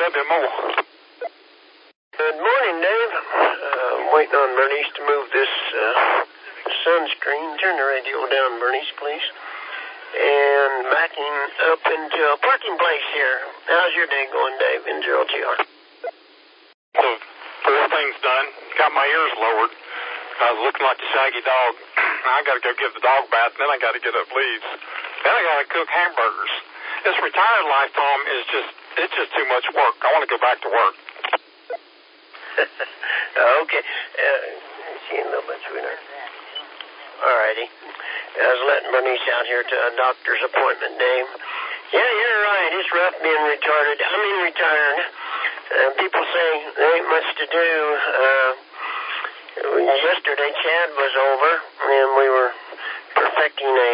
TJW Mobile. Good morning, Dave. Waiting on Bernice to move this sunscreen. Turn the radio down, Bernice, please. And backing up into a parking place here. How's your day going, Dave, in 0TR? So, 4 things done. Got my ears lowered. I was looking like a shaggy dog. I got to go give the dog bath, then I got to get up leaves. Then I got to cook hamburgers. This retired life, Tom, it's just too much work. I want to go back to work. Okay. See you in a little bit, sweetheart. All righty. I was letting Bernice out here to a doctor's appointment, Dave. Yeah, you're right. It's rough being retired. People say there ain't much to do. Yesterday, Chad was over, and we were perfecting a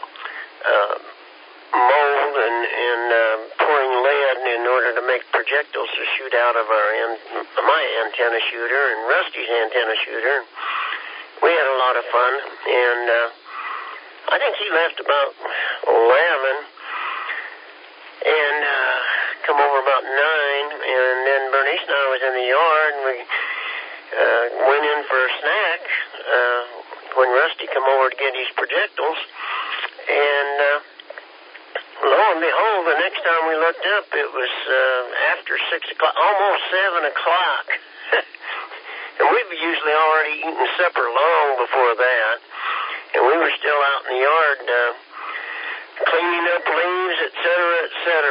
mold and pouring lead in order to make projectiles to shoot out of my antenna shooter and Rusty's antenna shooter. We had a lot of fun, and I think he left about 11 and come over about 9, and then Bernice and I was in the yard, and we went in for a snack when Rusty come over to get his projectiles, and lo and behold, the next time we looked up, it was after 6 o'clock, almost 7 o'clock. And we've usually already eaten supper long before that, and we were still out in the yard cleaning up leaves, etc., etc.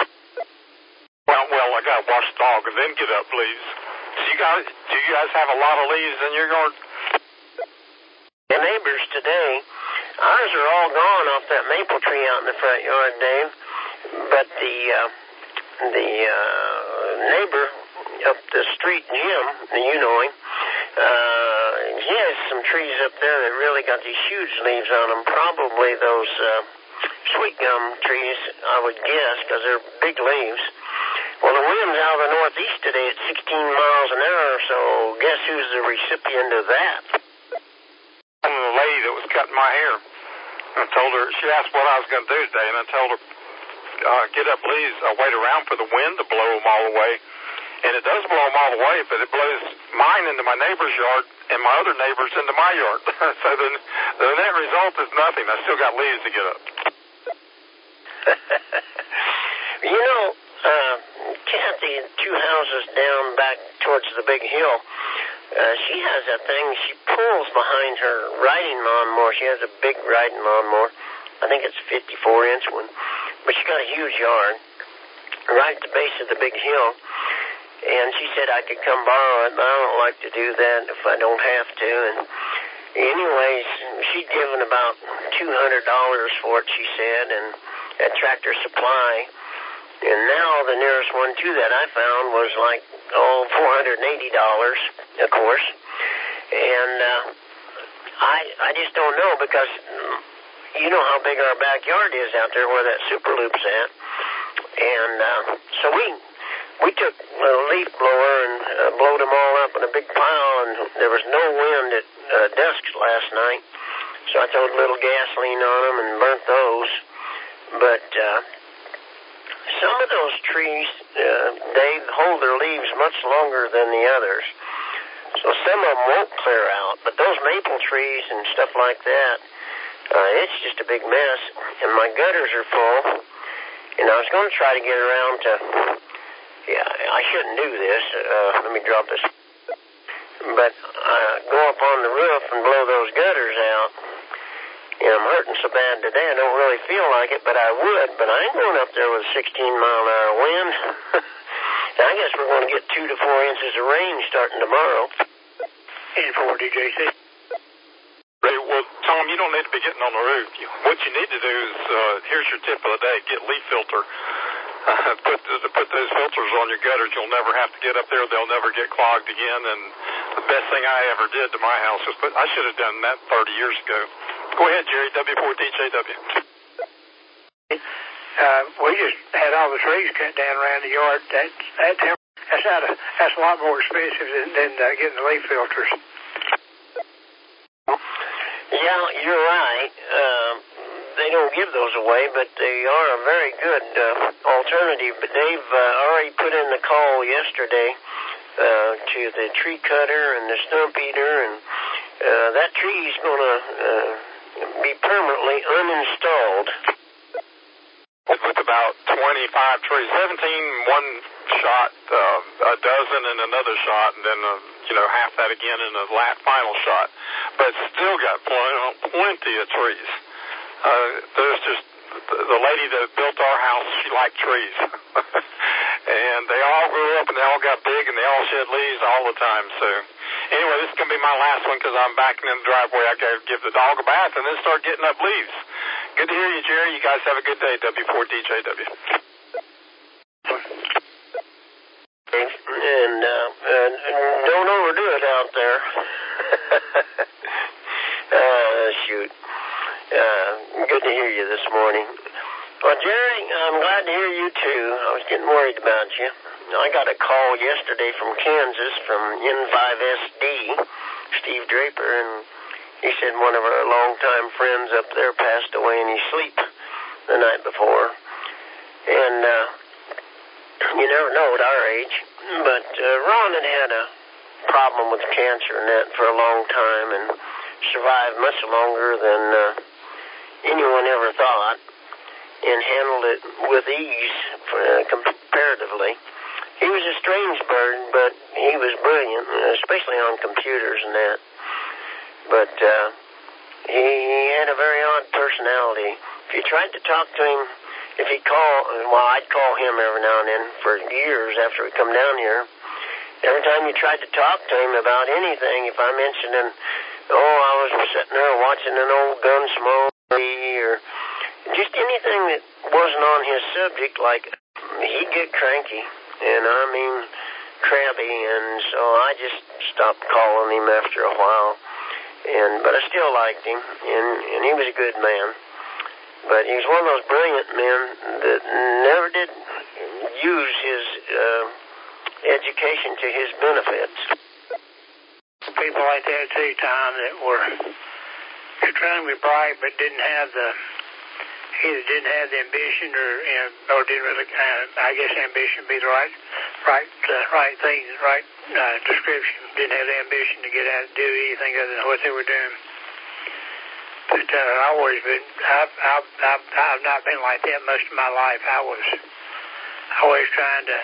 Well, I got to wash the dog and then get up leaves. Do you guys have a lot of leaves in your yard? The neighbors today, ours are all gone off that maple tree out in the front yard, Dave. But the neighbor up the street, Jim, you know him, he has some trees up there that really got these huge leaves on them. Probably those sweet gum trees, I would guess, because they're big leaves. Well, the wind's out of the northeast today at 16 miles an hour, so guess who's the recipient of that? The lady that was cutting my hair. I told her, she asked what I was going to do today, and I told her, get up leaves, wait around for the wind to blow them all away. And it does blow them all away, but it blows mine into my neighbor's yard and my other neighbor's into my yard. So the net result is nothing. I still got leaves to get up. You know, Kathy, 2 houses down back towards the big hill, she has a thing, she pulls behind her riding lawnmower. She has a big riding lawnmower. I think it's a 54-inch one. But she got a huge yard right at the base of the big hill. And she said I could come borrow it, but I don't like to do that if I don't have to. And anyways, she'd given about $200 for it, she said, and at Tractor Supply. And now the nearest one to that I found was like, $480, of course. And I just don't know, because you know how big our backyard is out there where that Super Loop's at. And so we took a leaf blower and blowed them all up in a big pile, and there was no wind at dusk last night. So I threw a little gasoline on them and burnt those. But some of those trees, they hold their leaves much longer than the others. So some of them won't clear out. But those maple trees and stuff like that, it's just a big mess. And my gutters are full. And I was going to try to get around to, I shouldn't do this. Let me drop this. But go up on the roof and blow those gutters out. And I'm hurting so bad today, I don't really feel like it, but I would. But I ain't going up there with a 16-mile-an-hour wind. And I guess we're going to get 2 to 4 inches of rain starting tomorrow. 84 DJC. Well, Tom, you don't need to be getting on the roof. What you need to do is, here's your tip of the day, get leaf filter. Put those filters on your gutters. You'll never have to get up there. They'll never get clogged again. And the best thing I ever did to my house was I should have done that 30 years ago. Go ahead, Jerry, W4DJW. We just had all the trees cut down around the yard. That's a lot more expensive than getting the leaf filters. Yeah, you're right. they don't give those away, but they are a very good alternative. But they've already put in the call yesterday to the tree cutter and the stump eater, and that tree is going to be permanently uninstalled. With about 25 trees, 17 one shot, a dozen in another shot, and then half that again in the final shot. But still got plenty of trees. There's just the lady that built our house. She liked trees, and they all grew up and they all got big and they all shed leaves all the time. So anyway, this is gonna be my last one because I'm backing in the driveway. I gotta give the dog a bath and then start getting up leaves. Good to hear you, Jerry. You guys have a good day. W4DJW. And don't overdo it out there. Shoot. Good to hear you this morning. Well, Jerry, I'm glad to hear you too. I was getting worried about you. I got a call yesterday from Kansas from N5SD, Steve Draper, and he said one of our longtime friends up there passed away in his sleep the night before. And you never know at our age. But Ron had a problem with cancer and that for a long time and survived much longer than anyone ever thought and handled it with ease comparatively. He was a strange bird, but he was brilliant, especially on computers and that. But he had a very odd personality. If you tried to talk to him, I'd call him every now and then for years after we come down here. Every time you tried to talk to him about anything, if I mentioned I was sitting there watching an old Gunsmoke or just anything that wasn't on his subject, like he'd get cranky, and I mean crabby, and so I just stopped calling him after a while. But I still liked him, and he was a good man. But he was one of those brilliant men that never did use his education to his benefits. People like that too, Tom, that were extremely bright but either didn't have the ambition or didn't really. I guess ambition would be the right thing, right description. Didn't have the ambition to get out and do anything other than what they were doing. But I've not been like that most of my life. I was always trying to,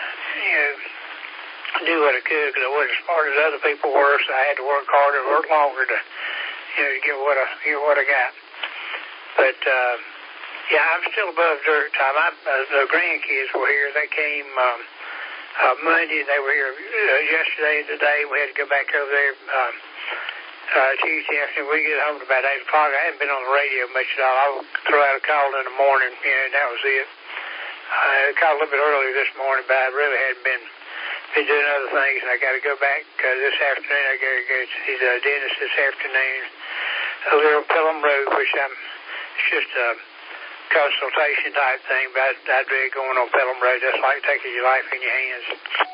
do what I could because I wasn't as smart as other people were, so I had to work harder, work longer to get what I got. But I'm still above dirt, Tom. The grandkids were here. They came Monday. They were here yesterday and today. We had to go back over there. Tuesday afternoon, we get home at about 8 o'clock. I hadn't been on the radio much at all. I would throw out a call in the morning, and that was it. I called a little bit earlier this morning, but I really hadn't been doing other things, and I got to go back this afternoon. I got to go to see the dentist this afternoon, a little Pelham Road, which it's just a consultation type thing, but I'd be going on Pelham Road. That's like taking your life in your hands.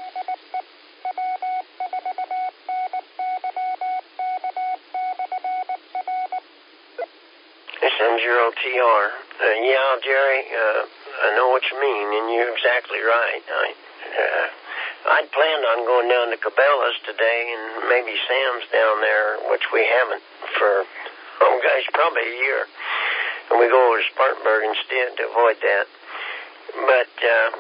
M0TR. Jerry, I know what you mean, and you're exactly right. I'd planned on going down to Cabela's today, and maybe Sam's down there, which we haven't for, probably a year. And we go over to Spartanburg instead to avoid that. But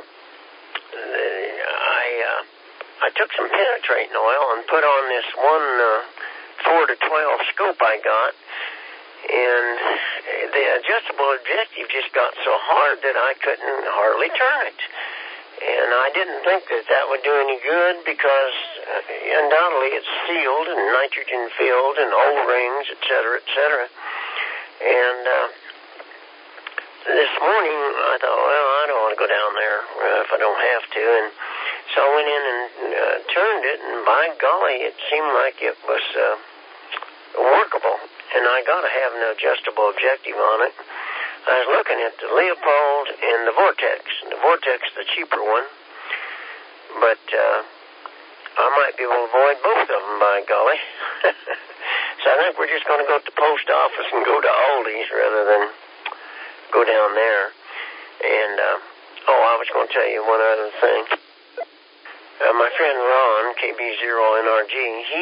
I took some penetrating oil and put on this one 4 to 12 scope I got. And the adjustable objective just got so hard that I couldn't hardly turn it. And I didn't think that would do any good because undoubtedly it's sealed and nitrogen filled and O-rings, et cetera, et cetera. And this morning I thought, I don't want to go down there if I don't have to. And so I went in and turned it, and by golly, it seemed like it was workable. And I got to have an adjustable objective on it. I was looking at the Leopold and the Vortex. The Vortex, the cheaper one. But I might be able to avoid both of them, by golly. So I think we're just going to go to the post office and go to Aldi's rather than go down there. And, I was going to tell you one other thing. My friend Ron, KB0NRG, he,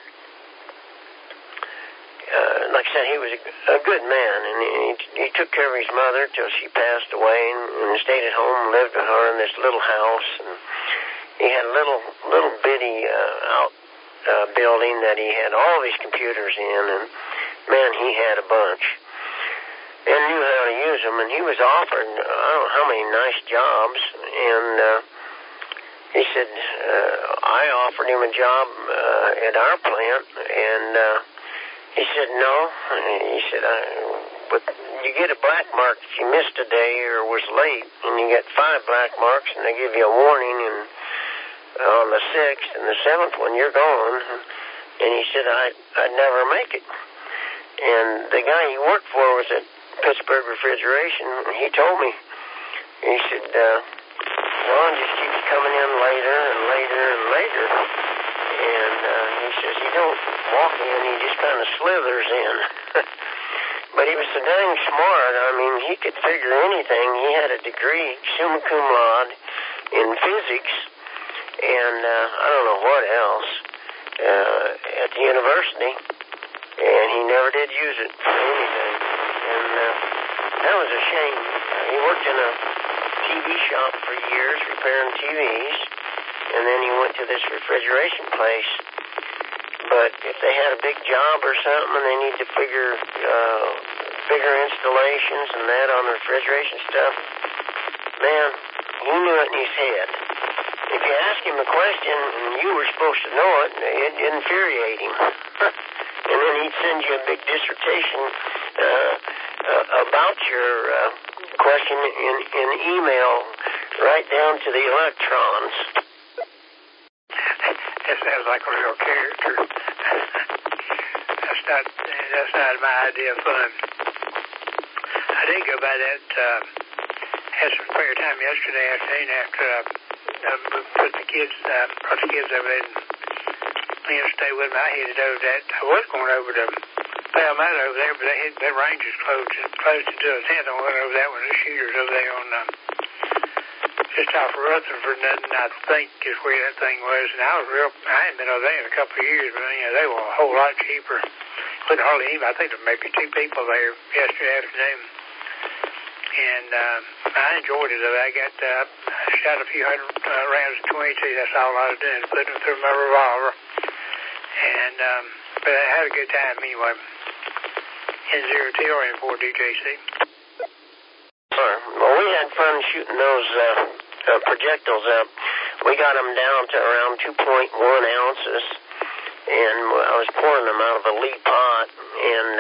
like I said, he was a good man, and he took care of his mother till she passed away, and stayed at home and lived with her in this little house. And he had a little bitty building that he had all these computers in, and man, he had a bunch, and knew how to use them. And he was offered I don't know how many nice jobs, and he said I offered him a job at our plant, and he said no. He said, but you get a black mark if you missed a day or was late, and you get 5 black marks, and they give you a warning, and on the 6th and the 7th one, you're gone. And he said, I'd never make it. And the guy he worked for was at Pittsburgh Refrigeration. He told me, he said, Ron just keeps coming in later and later and later. And he says, he don't walk in, he just kind of slithers in. But he was so dang smart. I mean, he could figure anything. He had a degree, summa cum laude, in physics, and I don't know what else, at the university. And he never did use it for anything. And that was a shame. He worked in a TV shop for years, repairing TVs, and then he went to this refrigeration place. But if they had a big job or something and they need to figure bigger installations and that on the refrigeration stuff, man, he knew it in his head. If you ask him a question and you were supposed to know it, it'd infuriate him. And then he'd send you a big dissertation about your question in email right down to the electrons. That sounds like a real character. That's not my idea of fun. I did go by that, had some spare time yesterday afternoon after I put the kids, brought the kids over there and stay with me. I headed over that. I was going over to Palmetto over there, but their range is closed until the 10th. I went over that one, the shooters over there on just off of Rutherford, I think is where that thing was. And I hadn't been over there in a couple of years, but they were a whole lot cheaper. Couldn't hardly even, I think there may be 2 people there yesterday afternoon. And I enjoyed it. I shot a few hundred rounds of 22. That's all I was doing, putting them through my revolver. And but I had a good time anyway. N0T or N4 DJC. Well, we had fun shooting those projectiles up. We got them down to around 2.1 ounces, and I was pouring them out of a lead pot, and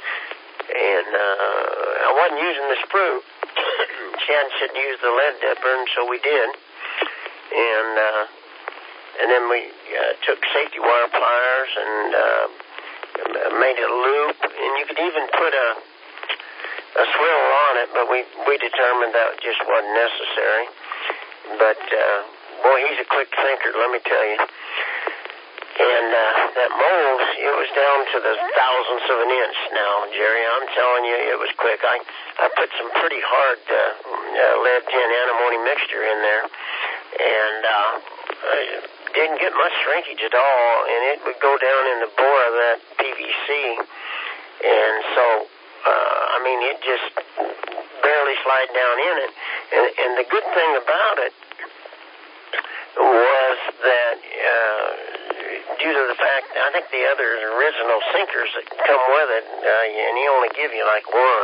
I wasn't using the sprue. Chad said use the lead dipper, and so we did. And then we took safety wire pliers and made a loop, and you could even put a swivel on it, but we determined that just wasn't necessary. But boy, he's a quick thinker, let me tell you. And that mold, it was down to the thousandths of an inch now, Jerry. I'm telling you, it was quick. I put some pretty hard lead tin antimony mixture in there, and didn't get much shrinkage at all, and it would go down in the bore of that PVC. And so, it just barely slid down in it. And the good thing about it was that due to the fact, I think the other original sinkers that come with it, and he only give you like one,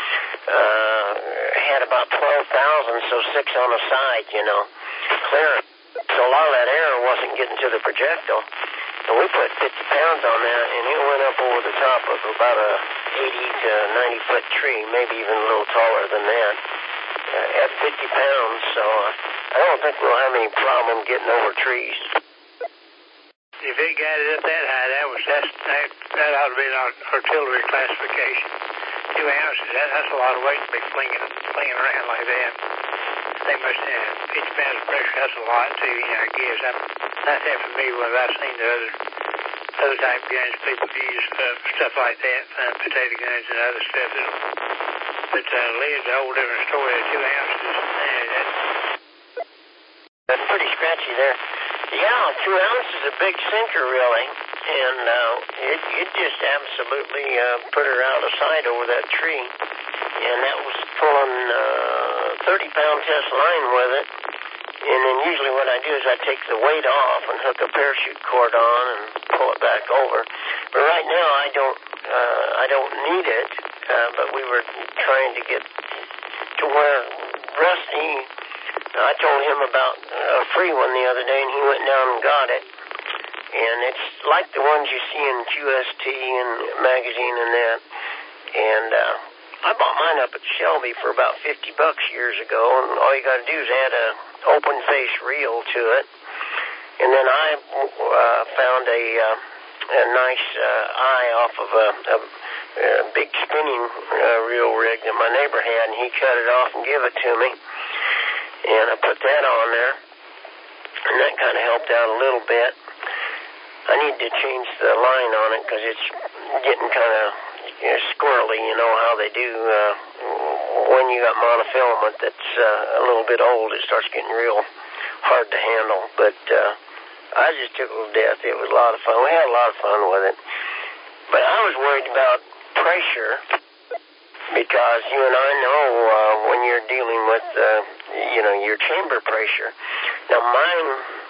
had about 12,000, so 6 on a side, clear. So a lot of that air wasn't getting to the projectile. And we put 50 pounds on that, and it went up over the top of about a 80 to 90 foot tree, maybe even a little taller than that, at 50 pounds. So I don't think we'll have any problem getting over trees. If it got it up that high, that ought to be an artillery classification. 2 ounces, that's a lot of weight to be flinging around like that. They must have 50 pounds of pressure. That's a lot too, I guess. I'm not that familiar with it. I've seen the other other type of guns people use, stuff like that, potato guns and other stuff. But lead's a whole different story. 2 ounces. That's pretty scratchy there. Yeah, 2 ounces is a big sinker, really. And it just absolutely put her out of sight over that tree. And that was pulling 30-pound test line with it. And then usually what I do is I take the weight off and hook a parachute cord on and pull it back over. But right now I don't need it. But we were trying to get to where Rusty, I told him about a free one the other day, and he went down and got it. And it's like the ones you see in QST and magazine and that. And I bought mine up at Shelby for about $50 years ago, and all you got to do is add a open face reel to it. And then I found a nice eye off of a big spinning reel rig that my neighbor had, and he cut it off and gave it to me. And I put that on there, and that kind of helped out a little bit. I need to change the line on it because it's getting kind of squirrely, you know how they do when you got monofilament that's a little bit old. It starts getting real hard to handle. But I just took it to death. It was a lot of fun. We had a lot of fun with it. But I was worried about pressure because you and I know when you're dealing with, your chamber pressure. Now mine,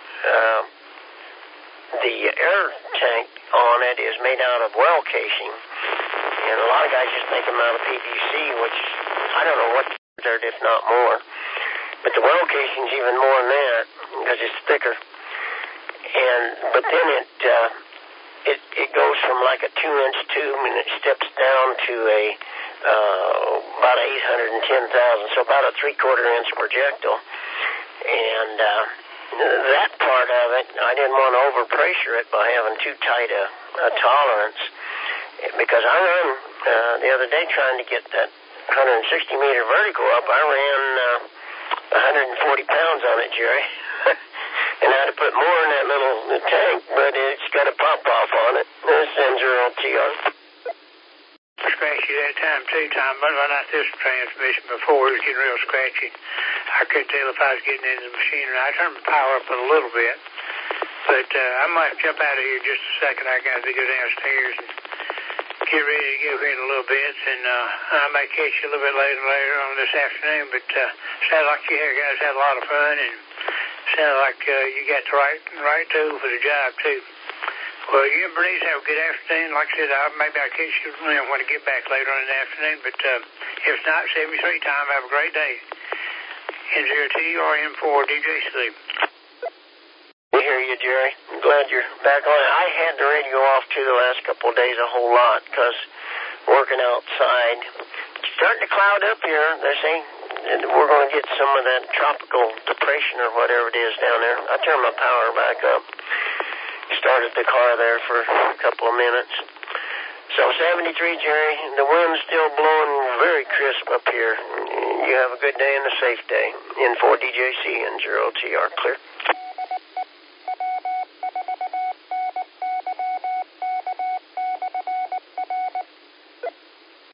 the air tank on it is made out of well casing. And a lot of guys just make them out of PVC, which I don't know what they're, if not more. But the well casing's even more than that because it's thicker. But then it goes from like a 2-inch tube and it steps down to about 810,000, so about a 3/4-inch projectile. And that part of it, I didn't want to overpressure it by having too tight a tolerance. Because I ran the other day trying to get that 160-meter vertical up, I ran 140 pounds on it, Jerry. And I had to put more in that little tank, but it's got a pop-off on it. This N0TR. Scratchy that time, too, Tom. But not this transmission before. It was getting real scratchy. I couldn't tell if I was getting into the machinery. I turned the power up a little bit. But I might jump out of here just a second. I got to go downstairs and get ready to go here in a little bit, and I might catch you a little bit later on this afternoon. But sounded like you guys had a lot of fun, and sounded like you got the right tool for the job too. Well, you and Bernice have a good afternoon. Like I said, maybe I'll catch you when I get back later on in the afternoon. But if not, 73 time. Have a great day. N0T or N4 DJ Sleep. I hear you, Jerry. I'm glad you're back on. I had the radio off, too, the last couple of days a whole lot because working outside. It's starting to cloud up here, they say. And we're going to get some of that tropical depression or whatever it is down there. I turned my power back up. Started the car there for a couple of minutes. So 73, Jerry. The wind's still blowing very crisp up here. You have a good day and a safe day. N4 DJC and N0TR clear.